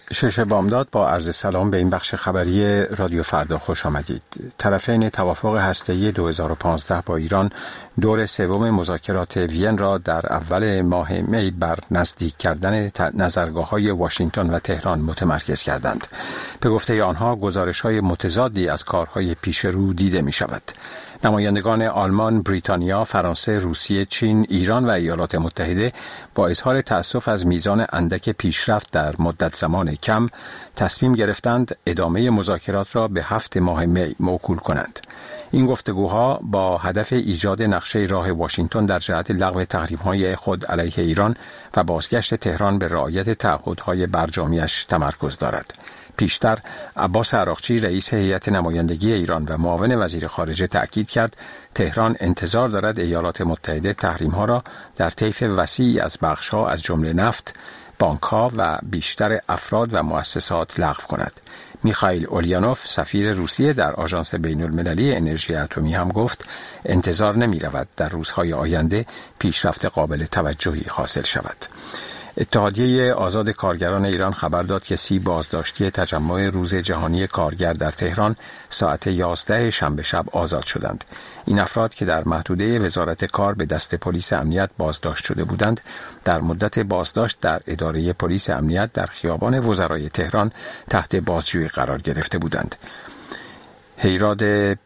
شش بامداد با عرض سلام به این بخش خبری رادیو فردا خوش آمدید. طرفین توافق هسته‌ای 2015 با ایران دور سوم مذاکرات وین را در اول ماه می بر نزدیک کردن نظرگاه‌های واشنگتن و تهران متمرکز کردند. به گفته آنها گزارش‌های متضادی از کارهای پیش رو دیده می‌شود. نمایندگان آلمان، بریتانیا، فرانسه، روسیه، چین، ایران و ایالات متحده با اظهار تأسف از میزان اندک پیشرفت در مدت زمان کم تصمیم گرفتند ادامه مذاکرات را به 7 ماه می موکول کنند. این گفتگوها با هدف ایجاد نقشه راه واشنگتن در جهت لغو تحریم‌های خود علیه ایران و بازگشت تهران به رعایت تعهدهای برجامیش تمرکز دارد. پیشتر عباس عراقچی رئیس هیئت نمایندگی ایران و معاون وزیر خارجه تأکید کرد تهران انتظار دارد ایالات متحده تحریم‌ها را در طیف وسیعی از بخش‌ها از جمله نفت، بانک‌ها و بیشتر افراد و مؤسسات لغو کند. میخائیل اولیانوف سفیر روسیه در آژانس بین‌المللی انرژی اتمی هم گفت انتظار نمی‌رود در روزهای آینده پیشرفت قابل توجهی حاصل شود. اتحادیه آزاد کارگران ایران خبر داد که 30 بازداشتی تجمع روز جهانی کارگر در تهران ساعت 11 شنبه شب آزاد شدند. این افراد که در محدوده وزارت کار به دست پلیس امنیت بازداشت شده بودند، در مدت بازداشت در اداره پلیس امنیت در خیابان وزرای تهران تحت بازجویی قرار گرفته بودند. هیراد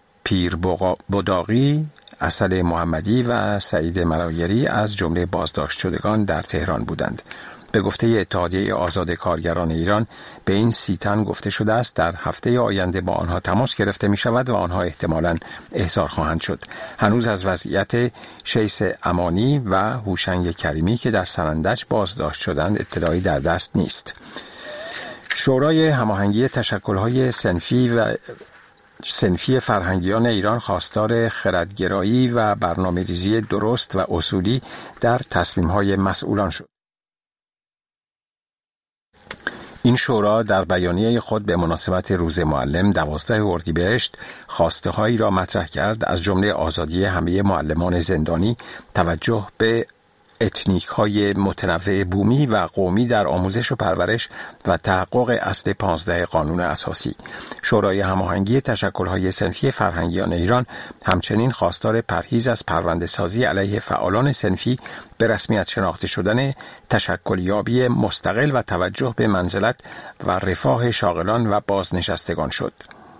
پیربداغی، اصل محمدی و سعید ملایری از جمله بازداشت شدگان در تهران بودند. به گفته اتحادیه آزاد کارگران ایران به این 30 تن گفته شده است در هفته آینده با آنها تماس گرفته می شود و آنها احتمالاً احضار خواهند شد. هنوز از وضعیت شیس امانی و هوشنگ کریمی که در سنندج بازداشت شدند اطلاعی در دست نیست. شورای هماهنگی تشکل‌های صنفی فرهنگیان ایران خواستار خردگرایی و برنامه‌ریزی درست و اصولی در تصمیم‌های مسئولان شد. این شورا در بیانیه خود به مناسبت روز معلم 12 اردیبهشت خواسته‌هایی را مطرح کرد، از جمله آزادی همه معلمان زندانی، توجه به اتنیک‌های متنوع بومی و قومی در آموزش و پرورش و تحقق اصل 15 قانون اساسی. شورای هماهنگی تشکل‌های صنفی فرهنگیان ایران همچنین خواستار پرهیز از پرونده‌سازی علیه فعالان صنفی، به رسمیت شناخته شدن تشکلیابی مستقل و توجه به منزلت و رفاه شاغلان و بازنشستگان شد.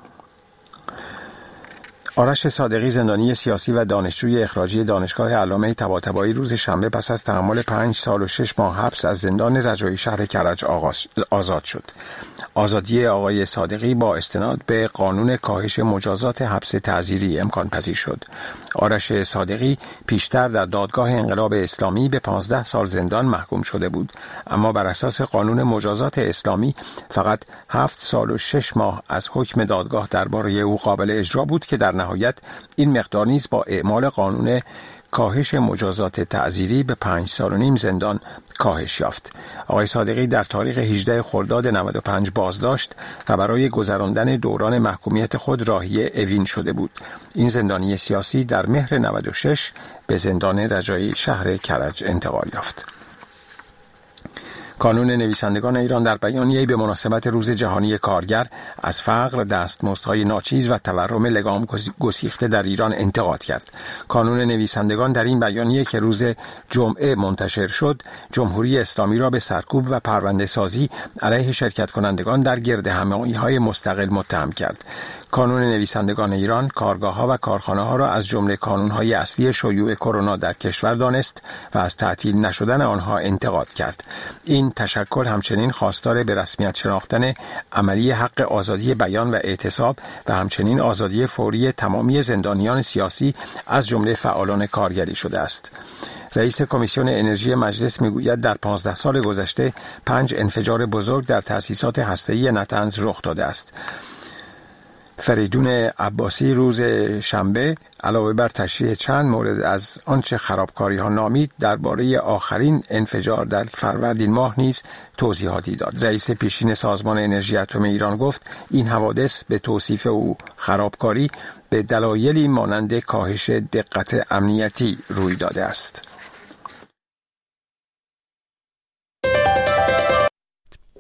آرش صادقی، زندانی سیاسی و دانشجوی اخراجی دانشگاه علامه طباطبایی، روز شنبه پس از تحمل 5 سال و 6 ماه حبس از زندان رجایی شهر کرج آزاد شد. آزادی آقای صادقی با استناد به قانون کاهش مجازات حبس تعزیری امکان پذیر شد. آرش صادقی پیشتر در دادگاه انقلاب اسلامی به 15 سال زندان محکوم شده بود، اما بر اساس قانون مجازات اسلامی فقط 7 سال و 6 ماه از حکم دادگاه درباره او قابل اجرا بود که در نهایت این مقدار نیز با اعمال قانون کاهش مجازات تعزیری به 5 سال و نیم زندان کاهش یافت. آقای صادقی در تاریخ 18 خرداد 95 بازداشت و برای گذراندن دوران محکومیت خود راهی اوین شده بود. این زندانی سیاسی در مهر 96 به زندان رجایی شهر کرج انتقال یافت. کانون نویسندگان ایران در بیانیه‌ای به مناسبت روز جهانی کارگر از فقر، دستمزدهای ناچیز و تورم لگام گسیخته در ایران انتقاد کرد. کانون نویسندگان در این بیانیه که روز جمعه منتشر شد، جمهوری اسلامی را به سرکوب و پرونده سازی علیه شرکت کنندگان در گردهمایی‌های مستقل متهم کرد. کانون نویسندگان ایران کارگاه‌ها و کارخانه‌ها را از جمله کانون‌های اصلی شیوع کرونا در کشور دانست و از تعطیل نشدن آنها انتقاد کرد. این تشکل همچنین خواستار به رسمیت شناختن عملی حق آزادی بیان و اعتصاب و همچنین آزادی فوری تمامی زندانیان سیاسی از جمله فعالان کارگری شده است. رئیس کمیسیون انرژی مجلس میگوید در 15 سال گذشته 5 انفجار بزرگ در تأسیسات هسته‌ای نطنز رخ داده است. فریدون عباسی روز شنبه علاوه بر تشریح چند مورد از آنچه خرابکاری ها نامید درباره آخرین انفجار در فروردین ماه نیز توضیحاتی داد. رئیس پیشین سازمان انرژی اتمی ایران گفت این حوادث به توصیف او خرابکاری به دلایلی مانند کاهش دقت امنیتی روی داده است.